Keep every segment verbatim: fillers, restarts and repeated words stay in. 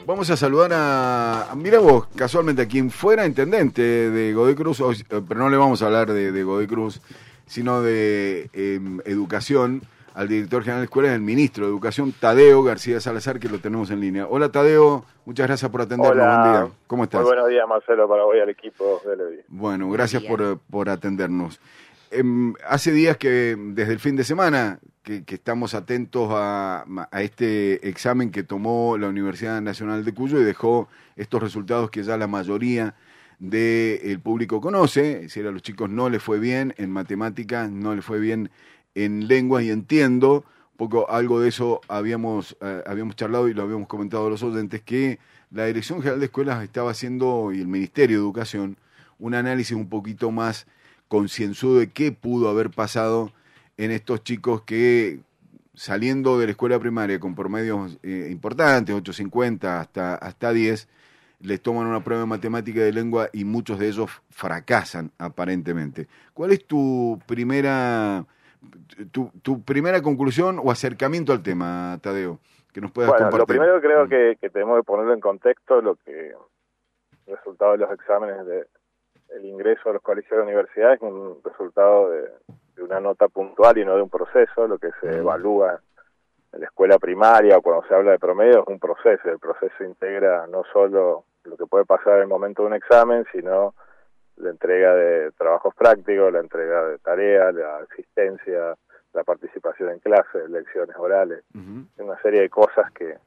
Vamos a saludar a, mira vos, casualmente a quien fuera intendente de Godoy Cruz, hoy, pero no le vamos a hablar de, de Godoy Cruz, sino de eh, educación, al director general de escuelas, el ministro de Educación, Tadeo García Salazar, que lo tenemos en línea. Hola Tadeo, muchas gracias por atendernos. Hola. Buen día. ¿Cómo estás? Muy buenos días, Marcelo, para hoy al equipo de Levi. Bueno, gracias por, por atendernos. Eh, hace días que, desde el fin de semana, que, que estamos atentos a, a este examen que tomó la Universidad Nacional de Cuyo y dejó estos resultados que ya la mayoría del público conoce. Es decir, a los chicos no les fue bien en matemáticas, no les fue bien en lenguas, y entiendo, un poco algo de eso habíamos, eh, habíamos charlado y lo habíamos comentado a los oyentes, que la Dirección General de Escuelas estaba haciendo, y el Ministerio de Educación, un análisis un poquito más concienzudo de qué pudo haber pasado en estos chicos que, saliendo de la escuela primaria con promedios eh, importantes, ocho cincuenta hasta, hasta diez, les toman una prueba de matemática y de lengua y muchos de ellos fracasan aparentemente. ¿Cuál es tu primera tu, tu primera conclusión o acercamiento al tema, Tadeo, que nos puedas bueno, compartir? Lo primero creo que, que tenemos que ponerlo en contexto lo que el resultado de los exámenes de el ingreso a los colegios de la universidad es un resultado de, de una nota puntual y no de un proceso. Lo que se uh-huh. evalúa en la escuela primaria o cuando se habla de promedio es un proceso. El proceso integra no solo lo que puede pasar en el momento de un examen, sino la entrega de trabajos prácticos, la entrega de tareas, la asistencia, la participación en clases, lecciones orales, uh-huh. una serie de cosas que,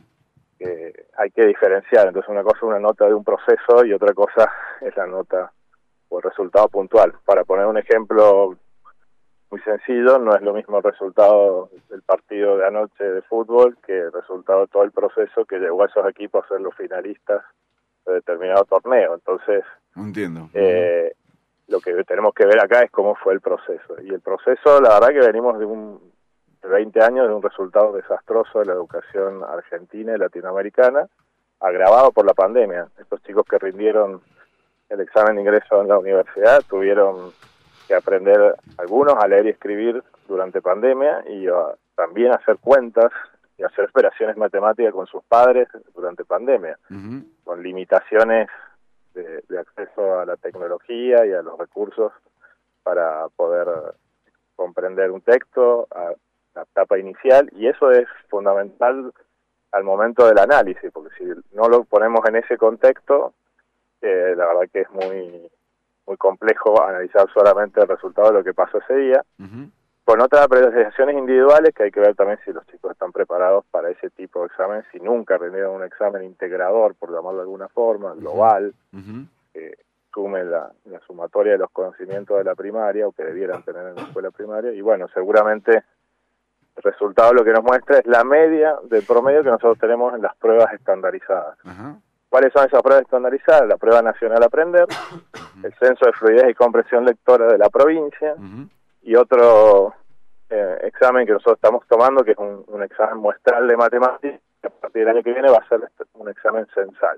que hay que diferenciar. Entonces una cosa es una nota de un proceso y otra cosa es la nota o el resultado puntual. Para poner un ejemplo muy sencillo, no es lo mismo el resultado del partido de anoche de fútbol que el resultado de todo el proceso que llevó a esos equipos a ser los finalistas de determinado torneo. Entonces, entiendo. Eh, lo que tenemos que ver acá es cómo fue el proceso. Y el proceso, la verdad que venimos de un de veinte años de un resultado desastroso de la educación argentina y latinoamericana, agravado por la pandemia. Estos chicos que rindieron el examen de ingreso en la universidad tuvieron que aprender, algunos, a leer y escribir durante pandemia y uh, también hacer cuentas y hacer operaciones matemáticas con sus padres durante pandemia, uh-huh. con limitaciones de, de acceso a la tecnología y a los recursos para poder comprender un texto, a la etapa inicial, y eso es fundamental al momento del análisis, porque si no lo ponemos en ese contexto, eh, la verdad que es muy muy complejo analizar solamente el resultado de lo que pasó ese día, uh-huh. con otras apreciaciones individuales que hay que ver también si los chicos están preparados para ese tipo de examen, si nunca rindieron un examen integrador, por llamarlo de alguna forma, global, uh-huh. que sume la, la sumatoria de los conocimientos de la primaria, o que debieran tener en la escuela primaria, y bueno, seguramente el resultado lo que nos muestra es la media del promedio que nosotros tenemos en las pruebas estandarizadas. Uh-huh. ¿Cuáles son esas pruebas estandarizadas? La prueba nacional Aprender, uh-huh. el censo de fluidez y comprensión lectora de la provincia, uh-huh. y otro eh, examen que nosotros estamos tomando, que es un, un examen muestral de matemáticas, que a partir del año que viene va a ser un examen censal.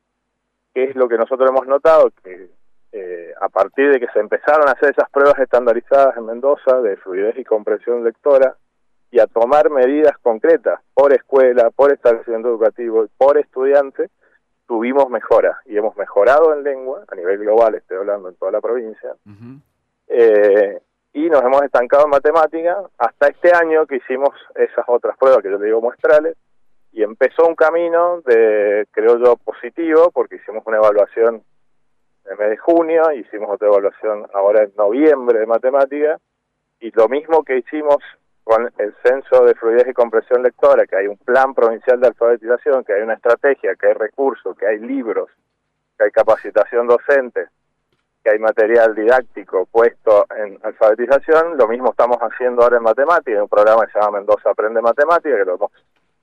¿Qué es lo que nosotros hemos notado? Que eh, a partir de que se empezaron a hacer esas pruebas estandarizadas en Mendoza de fluidez y comprensión lectora, y a tomar medidas concretas por escuela, por establecimiento educativo, por estudiante, tuvimos mejoras, y hemos mejorado en lengua, a nivel global, estoy hablando en toda la provincia, uh-huh. eh, y nos hemos estancado en matemática hasta este año que hicimos esas otras pruebas que yo le digo muestrales, y empezó un camino de, creo yo, positivo, porque hicimos una evaluación en el mes de junio, hicimos otra evaluación ahora en noviembre de matemática, y lo mismo que hicimos con el censo de fluidez y comprensión lectora, que hay un plan provincial de alfabetización, que hay una estrategia, que hay recursos, que hay libros, que hay capacitación docente, que hay material didáctico puesto en alfabetización, lo mismo estamos haciendo ahora en matemática, en un programa que se llama Mendoza Aprende Matemática, que lo hemos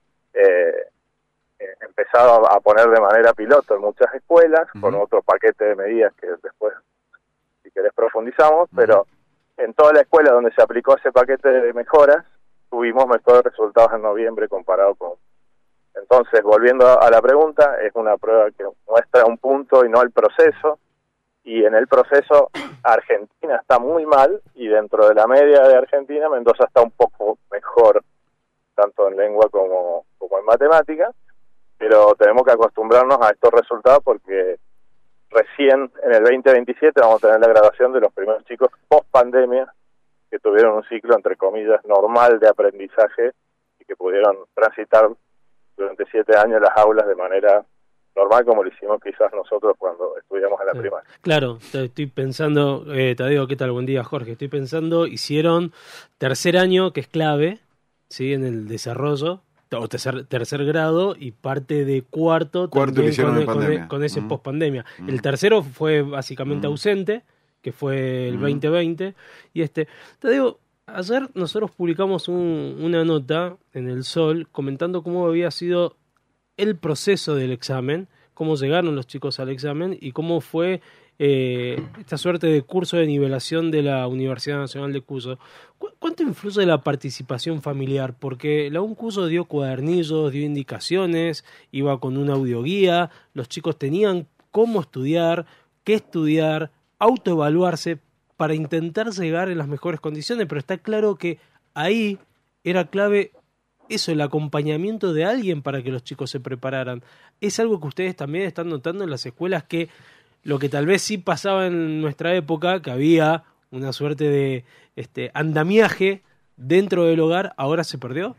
eh, eh, empezado a, a poner de manera piloto en muchas escuelas, uh-huh. con otro paquete de medidas que después, si querés, profundizamos, uh-huh. pero en toda la escuela donde se aplicó ese paquete de mejoras, tuvimos mejores resultados en noviembre comparado con... Entonces, volviendo a la pregunta, es una prueba que muestra un punto y no el proceso, y en el proceso Argentina está muy mal, y dentro de la media de Argentina, Mendoza está un poco mejor, tanto en lengua como, como en matemática, pero tenemos que acostumbrarnos a estos resultados porque recién en el veinte veintisiete vamos a tener la graduación de los primeros chicos post pandemia que tuvieron un ciclo, entre comillas, normal de aprendizaje y que pudieron transitar durante siete años las aulas de manera normal, como lo hicimos quizás nosotros cuando estudiamos en la sí. primaria. Claro, estoy pensando, eh, Tadeo, ¿qué tal? Buen día, Jorge. Estoy pensando, hicieron tercer año, que es clave, ¿sí? En el desarrollo, o tercer, tercer grado, y parte de cuarto, Cuarto también lo con, en con, pandemia. con ese Mm. post-pandemia. Mm. El tercero fue básicamente Mm. ausente, que fue el Mm. veinte veinte, y este, Tadeo, ayer nosotros publicamos un, una nota en El Sol comentando cómo había sido el proceso del examen, cómo llegaron los chicos al examen y cómo fue eh, esta suerte de curso de nivelación de la Universidad Nacional de Cuyo. ¿Cu- ¿Cuánto influye la participación familiar? Porque la UNCuyo dio cuadernillos, dio indicaciones, iba con una audioguía, los chicos tenían cómo estudiar, qué estudiar, autoevaluarse para intentar llegar en las mejores condiciones, pero está claro que ahí era clave eso, el acompañamiento de alguien para que los chicos se prepararan. Es algo que ustedes también están notando en las escuelas, que lo que tal vez sí pasaba en nuestra época, que había una suerte de este andamiaje dentro del hogar, ahora se perdió.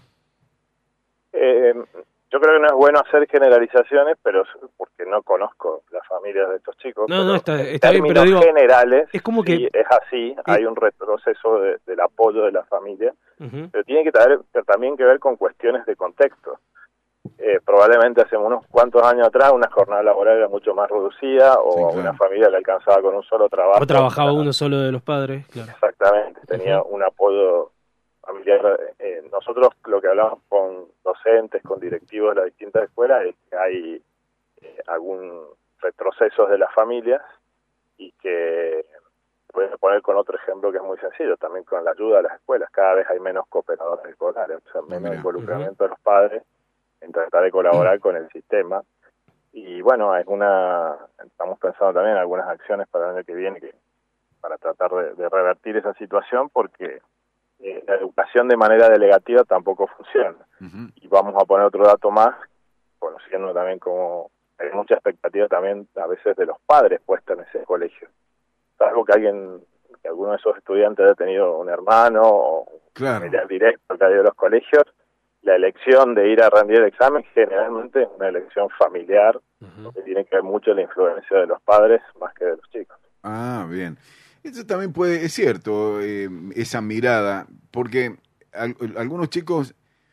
Eh, yo creo que no es bueno hacer generalizaciones, pero porque no conozco las familias de estos chicos. No, no, está, en está bien, pero términos digo, generales, es como sí, que es así, hay un retroceso de, del apoyo de la familia, uh-huh. pero tiene que tener también que ver con cuestiones de contexto. Eh, probablemente hace unos cuantos años atrás una jornada laboral era mucho más reducida o Sí, a claro. una familia le alcanzaba con un solo trabajo. O trabajaba para... uno solo de los padres, claro. Exactamente, tenía Uh-huh. un apoyo familiar. Eh, nosotros lo que hablamos con docentes, con directivos de las distintas escuelas es que hay eh, algún retroceso de las familias y que, voy a poner con otro ejemplo que es muy sencillo, también con la ayuda de las escuelas, cada vez hay menos cooperadores escolares, o sea, menos Mira. involucramiento uh-huh. de los padres en tratar de colaborar uh-huh. con el sistema. Y bueno, es una estamos pensando también en algunas acciones para el año que viene que para tratar de, de revertir esa situación, porque eh, la educación de manera delegativa tampoco funciona. Uh-huh. Y vamos a poner otro dato más, conociendo también como hay mucha expectativa también a veces de los padres puesta en ese colegio. Salvo que alguien, que alguno de esos estudiantes haya tenido un hermano o claro. un familiar directo que haya ido a los colegios, la elección de ir a rendir el examen generalmente es una elección familiar, uh-huh. que tiene que ver mucho la influencia de los padres más que de los chicos. Ah, bien. Eso también puede, es cierto, eh, esa mirada, porque al, algunos chicos,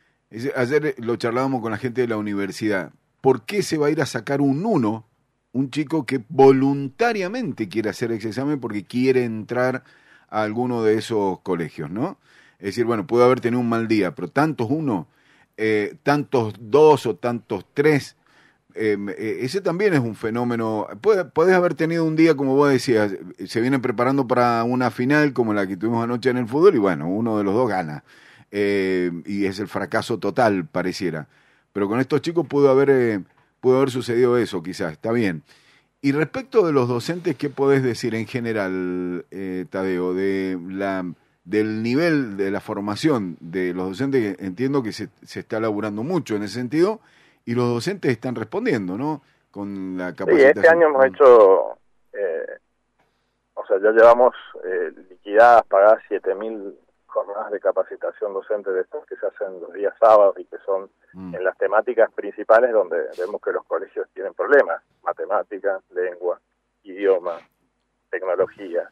ayer lo charlábamos con la gente de la universidad, ¿por qué se va a ir a sacar un uno un chico que voluntariamente quiere hacer ese examen porque quiere entrar a alguno de esos colegios, ¿no? Es decir, bueno, puede haber tenido un mal día, pero tantos uno, eh, tantos dos o tantos tres, eh, eh, ese también es un fenómeno. Puede, podés haber tenido un día, como vos decías, se vienen preparando para una final como la que tuvimos anoche en el fútbol y bueno, uno de los dos gana. Eh, y es el fracaso total, pareciera. Pero con estos chicos pudo haber, eh, pudo haber sucedido eso, quizás, está bien. Y respecto de los docentes, ¿qué podés decir en general, eh, Tadeo, de la... del nivel de la formación de los docentes? Que entiendo que se, se está laburando mucho en ese sentido y los docentes están respondiendo, ¿no? Con la capacitación. Sí, este año hemos hecho, eh, o sea, ya llevamos eh, liquidadas, pagadas siete mil jornadas de capacitación docente de estas que se hacen los días sábados y que son mm. en las temáticas principales donde vemos que los colegios tienen problemas: matemáticas, lengua, idioma, tecnología.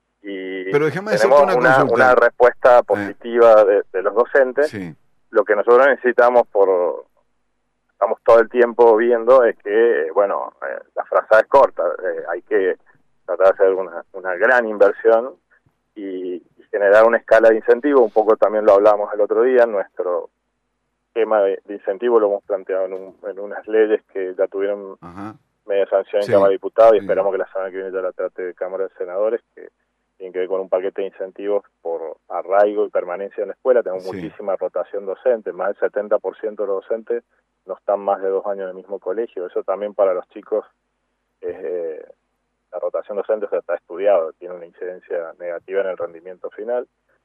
Y pero déjame tenemos una, una, una respuesta positiva eh. de, de los docentes. Sí. Lo que nosotros necesitamos, por estamos todo el tiempo viendo, es que, bueno, eh, la frazada es corta, eh, hay que tratar de hacer una, una gran inversión y, y generar una escala de incentivo. Un poco también lo hablamos el otro día, nuestro esquema de, de incentivo lo hemos planteado en, un, en unas leyes que ya tuvieron Ajá. media sanción en sí. Cámara de Diputados y sí. esperamos que la semana que viene ya la trate de Cámara de Senadores, que tienen que ver con un paquete de incentivos por arraigo y permanencia en la escuela. Tenemos sí. muchísima rotación docente, más del setenta por ciento de los docentes no están más de dos años en el mismo colegio. Eso también para los chicos, es, eh, la rotación docente o sea, está estudiado, tiene una incidencia negativa en el rendimiento final.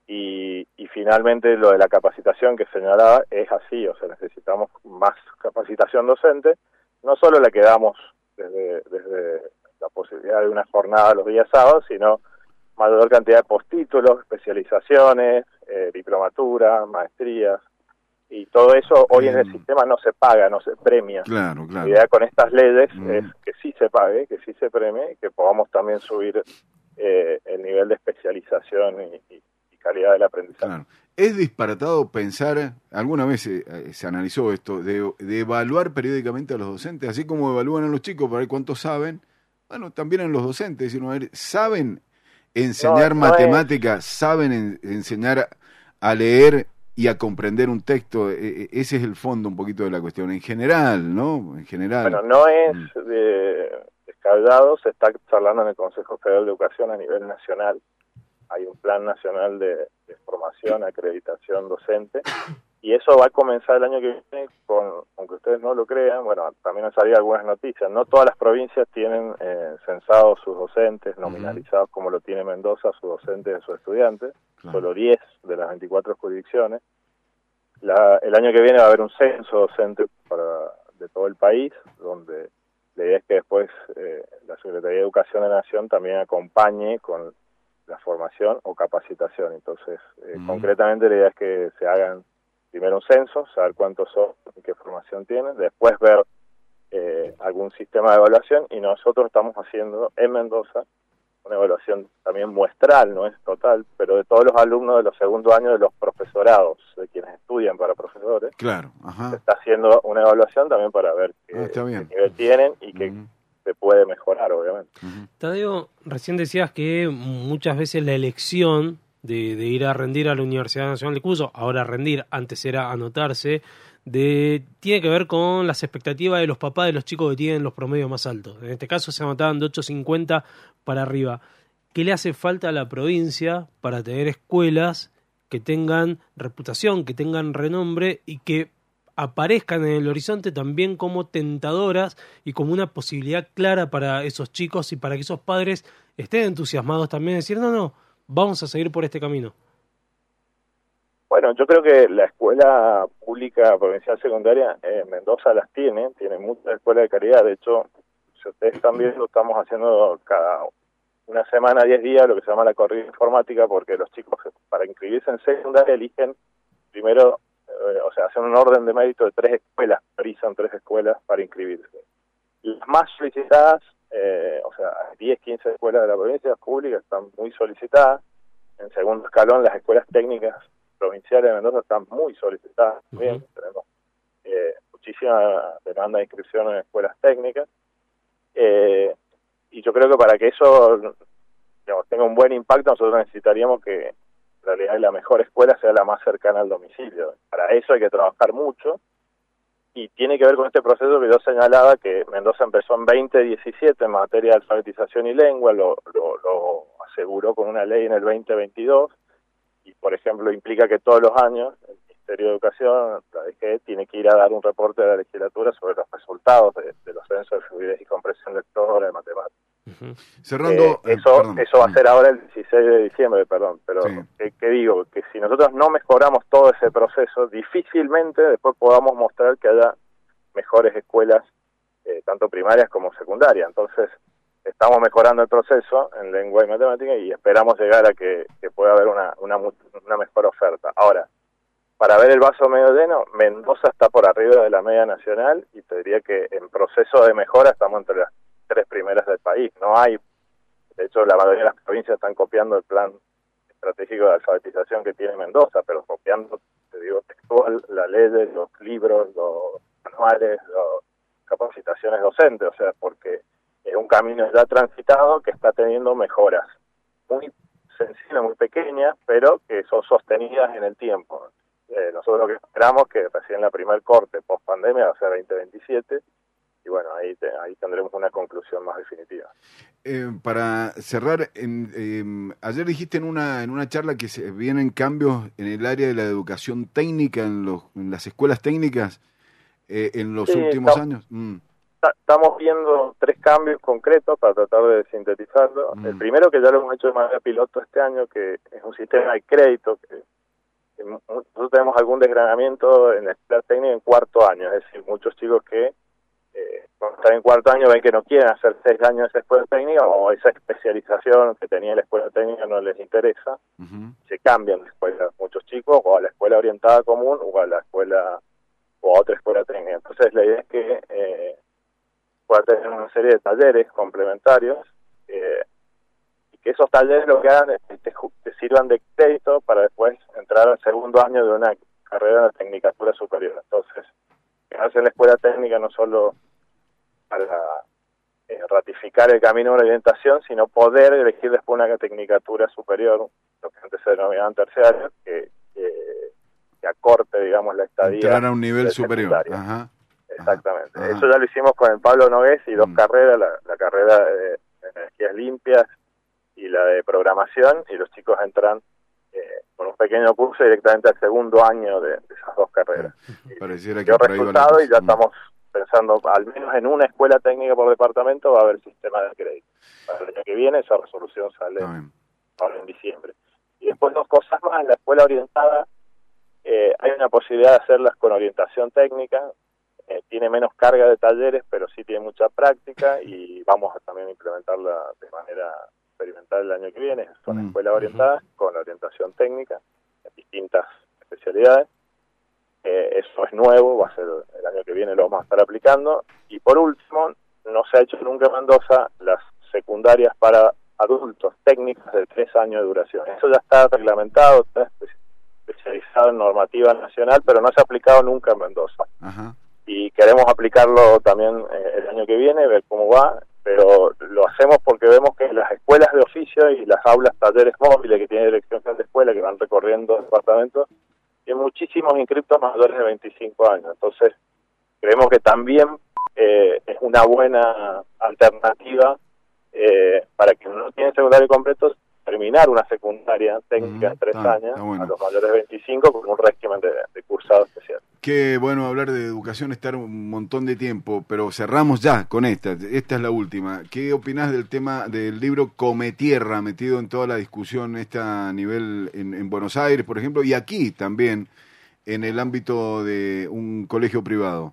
Y, y finalmente lo de la capacitación que señalaba es así, o sea, necesitamos más capacitación docente, no solo la que damos desde, desde la posibilidad de una jornada los días sábados, sino mayor cantidad de postítulos, especializaciones, eh, diplomaturas, maestrías, y todo eso hoy en el sistema no se paga, no se premia. Claro, claro. La idea con estas leyes mm. es que sí se pague, que sí se premie, y que podamos también subir eh, el nivel de especialización y, y, y calidad del aprendizaje. Claro. Es disparatado pensar, alguna vez se, se analizó esto, de, de evaluar periódicamente a los docentes, así como evalúan a los chicos para ver cuántos saben, bueno, también en los docentes, sino, a ver, ¿saben enseñar no, no matemáticas? Es... ¿Saben en, enseñar a leer y a comprender un texto? E, ese es el fondo un poquito de la cuestión, en general, ¿no? En general. Bueno, no es de, descabellado, se está charlando en el Consejo Federal de Educación a nivel nacional. Hay un plan nacional de, de formación, acreditación docente, y eso va a comenzar el año que viene con, aunque ustedes no lo crean, bueno, también han salido algunas noticias, no todas las provincias tienen eh, censados sus docentes, nominalizados como lo tiene Mendoza, sus docentes y sus estudiantes, claro. Solo diez de las veinticuatro jurisdicciones. La, el año que viene va a haber un censo docente para, de todo el país, donde la idea es que después eh, la Secretaría de Educación de la Nación también acompañe con la formación o capacitación. Entonces, eh, mm. concretamente la idea es que se hagan primero un censo, saber cuántos son y qué formación tienen, después ver eh, algún sistema de evaluación, y nosotros estamos haciendo en Mendoza una evaluación también muestral, no es total, pero de todos los alumnos de los segundos años de los profesorados, de quienes estudian para profesores. Claro, ajá. Se está haciendo una evaluación también para ver qué, ah, qué nivel tienen y qué uh-huh. se puede mejorar, obviamente. Uh-huh. Tadeo, recién decías que muchas veces la elección de, de ir a rendir a la Universidad Nacional de Cuyo, ahora rendir, antes era anotarse, de tiene que ver con las expectativas de los papás de los chicos que tienen los promedios más altos. En este caso se anotaban de ocho cincuenta para arriba. ¿Qué le hace falta a la provincia para tener escuelas que tengan reputación, que tengan renombre y que aparezcan en el horizonte también como tentadoras y como una posibilidad clara para esos chicos y para que esos padres estén entusiasmados también de decir, no, no, vamos a seguir por este camino? Bueno, yo creo que la escuela pública provincial secundaria en eh, Mendoza las tiene, tiene muchas escuelas de calidad. De hecho, si ustedes están viendo, estamos haciendo cada una semana, diez días, lo que se llama la corrida informática, porque los chicos para inscribirse en secundaria eligen primero, eh, o sea, hacen un orden de mérito de tres escuelas, priorizan tres escuelas para inscribirse. Las más solicitadas, eh, o sea, diez, quince escuelas de la provincia pública están muy solicitadas. En segundo escalón, las escuelas técnicas provinciales de Mendoza están muy solicitadas también. Uh-huh. Tenemos eh, muchísima demanda de inscripción en escuelas técnicas. Eh, y yo creo que para que eso, digamos, tenga un buen impacto, nosotros necesitaríamos que en realidad la mejor escuela sea la más cercana al domicilio. Para eso hay que trabajar mucho, y tiene que ver con este proceso que yo señalaba, que Mendoza empezó en veinte diecisiete en materia de alfabetización y lengua, lo, lo, lo aseguró con una ley en el veinte veintidós, y por ejemplo implica que todos los años el Ministerio de Educación, la D G E, tiene que ir a dar un reporte de la legislatura sobre los resultados de, de los censos de fluidez y comprensión lectora, de matemáticas. Uh-huh. Cerrando, eh, eso perdón. eso va a ser ahora el dieciséis de diciembre, perdón, pero sí. ¿qué, qué digo? Que si nosotros no mejoramos todo ese proceso, difícilmente después podamos mostrar que haya mejores escuelas, eh, tanto primarias como secundarias. Entonces, estamos mejorando el proceso en lengua y matemática y esperamos llegar a que, que pueda haber una, una, una mejor oferta. Ahora, para ver el vaso medio lleno, Mendoza está por arriba de la media nacional, y te diría que en proceso de mejora estamos entre las tres primeras del país. No hay, de hecho, la mayoría de las provincias están copiando el plan estratégico de alfabetización que tiene Mendoza, pero copiando, te digo, textual, la ley, los libros, los manuales, las capacitaciones docentes, o sea, porque es un camino ya transitado que está teniendo mejoras muy sencillas, muy pequeñas, pero que son sostenidas en el tiempo. Eh, nosotros lo que esperamos que recién la primer corte post pandemia va a ser veinte veintisiete, y bueno, ahí te, ahí tendremos una conclusión más definitiva. Eh, para cerrar, en, eh, ayer dijiste en una en una charla que se vienen cambios en el área de la educación técnica, en, los, en las escuelas técnicas, eh, en los sí, últimos estamos, años. Mm. estamos viendo tres cambios concretos para tratar de sintetizarlo. Mm. El primero, que ya lo hemos hecho de manera piloto este año, que es un sistema de crédito, que, que nosotros tenemos algún desgranamiento en la escuela técnica en cuarto año, es decir, muchos chicos que eh, cuando están en cuarto año ven que no quieren hacer seis años de esa escuela técnica, o esa especialización que tenía la escuela técnica no les interesa, uh-huh. se cambian de escuela muchos chicos, o a la escuela orientada común, o a la escuela, o a otra escuela técnica. Entonces la idea es que eh, pueda tener una serie de talleres complementarios, eh, y que esos talleres lo que hagan es que te, te sirvan de crédito para después entrar al segundo año de una carrera de tecnicatura superior. Entonces, quedarse en la escuela técnica no solo para eh, ratificar el camino de la orientación, sino poder elegir después una tecnicatura superior, lo que antes se denominaban terciarios, que, que, que acorte, digamos, la estadía. Entrar a un nivel superior. Ajá. Exactamente. Ajá. Eso ya lo hicimos con el Pablo Nogués y dos mm. carreras, la, la carrera de energías limpias y la de programación, y los chicos entran eh, con un pequeño curso directamente al segundo año de, de esas dos carreras. Sí. Pareciera que dio resultado y ya mm. estamos pensando, al menos en una escuela técnica por departamento va a haber sistema de crédito. Para el año que viene esa resolución sale ahora en diciembre. Y después dos cosas más, en la escuela orientada eh, hay una posibilidad de hacerlas con orientación técnica. Eh, tiene menos carga de talleres, pero sí tiene mucha práctica, y vamos a también implementarla de manera experimental el año que viene. Son mm. escuelas orientadas con orientación técnica en distintas especialidades. Eh, eso es nuevo, va a ser el año que viene, lo vamos a estar aplicando. Y por último, no se ha hecho nunca en Mendoza las secundarias para adultos técnicas de tres años de duración. Eso ya está reglamentado, está especializado en normativa nacional, pero no se ha aplicado nunca en Mendoza. Ajá. Y queremos aplicarlo también eh, el año que viene, ver cómo va, pero lo hacemos porque vemos que las escuelas de oficio y las aulas talleres móviles que tiene Dirección General de Escuela, que van recorriendo departamentos, tienen muchísimos inscriptos mayores de veinticinco años. Entonces, creemos que también eh, es una buena alternativa eh, para que no tiene secundario completo, terminar una secundaria técnica uh-huh. de tres ah, años bueno. a los mayores de veinticinco con un régimen de, de cursado especial. Qué bueno hablar de educación, estar un montón de tiempo, pero cerramos ya con esta, esta es la última. ¿Qué opinás del tema del libro Come Tierra, metido en toda la discusión esta a nivel en, en Buenos Aires, por ejemplo, y aquí también, en el ámbito de un colegio privado?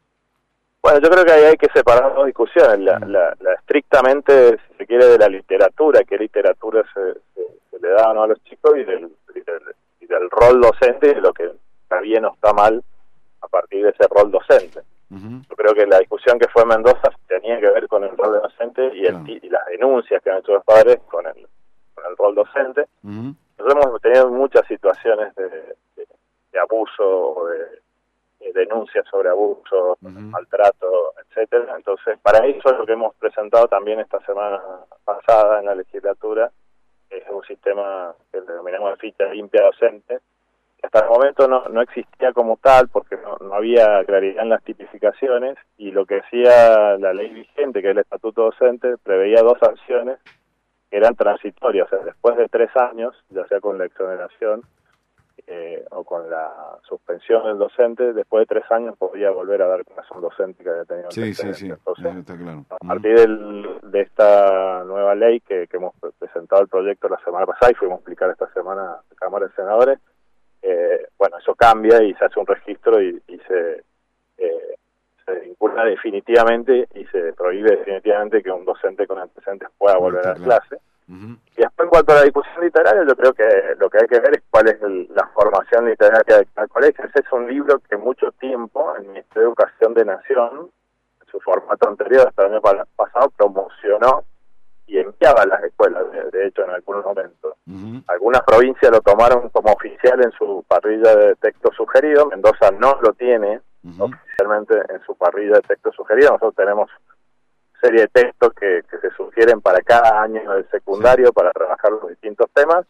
Bueno, yo creo que ahí hay que separar dos discusiones, la, la, la estrictamente, si se quiere, de la literatura, qué literatura se, se, se le da o no a los chicos, y del, y del, y del rol docente, de lo que está bien o está mal a partir de ese rol docente. Uh-huh. Yo creo que la discusión que fue en Mendoza tenía que ver con el rol de docente y, el, uh-huh. y las denuncias que han hecho los padres con el, con el rol docente. Uh-huh. Nosotros hemos tenido muchas situaciones de, de, de abuso o de denuncias sobre abuso, uh-huh. maltrato, etcétera. Entonces, para eso es lo que hemos presentado también esta semana pasada en la legislatura, es un sistema que denominamos de ficha limpia docente, que hasta el momento no, no existía como tal, porque no, no había claridad en las tipificaciones, y lo que hacía la ley vigente, que es el Estatuto Docente, preveía dos acciones que eran transitorias, o sea, después de tres años, ya sea con la exoneración, Eh, o con la suspensión del docente, después de tres años podía volver a dar clase a un docente que había tenido sí, sí, sí. Entonces, está claro. A partir del, de esta nueva ley que, que hemos presentado el proyecto la semana pasada y fuimos a explicar esta semana a la Cámara de Senadores, eh, bueno, eso cambia y se hace un registro y, y se, eh, se vincula definitivamente y se prohíbe definitivamente que un docente con antecedentes pueda no, volver a dar claro. clase. Uh-huh. Y después, en cuanto a la discusión literaria, yo creo que lo que hay que ver es cuál es el, la formación literaria de cada colegio. Ese es un libro que mucho tiempo el Ministerio de Educación de Nación, en su formato anterior hasta el año pasado, promocionó y enviaba a las escuelas, de, de hecho, en algunos momentos. Uh-huh. Algunas provincias lo tomaron como oficial en su parrilla de texto sugerido. Mendoza no lo tiene uh-huh. oficialmente en su parrilla de texto sugerido. Nosotros tenemos serie de textos que, que se sugieren para cada año del secundario, sí. para trabajar los distintos temas,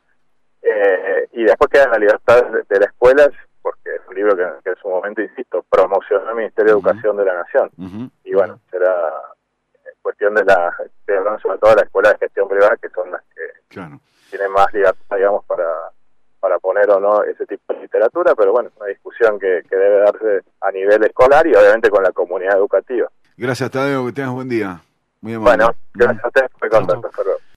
eh, y después queda la libertad de, de la escuela, porque es un libro que, que en su momento, insisto, promocionó el Ministerio uh-huh. de Educación de la Nación, uh-huh. y bueno, será cuestión de la, estoy hablando sobre todo de las escuelas de gestión privada, que son las que claro. tienen más libertad, digamos, para para poner o no ese tipo de literatura, pero bueno, es una discusión que, que debe darse a nivel escolar y obviamente con la comunidad educativa. Gracias, Tadeo, que tengas buen día. Muy amable. Bueno, gracias a ustedes por el contacto. Hasta luego.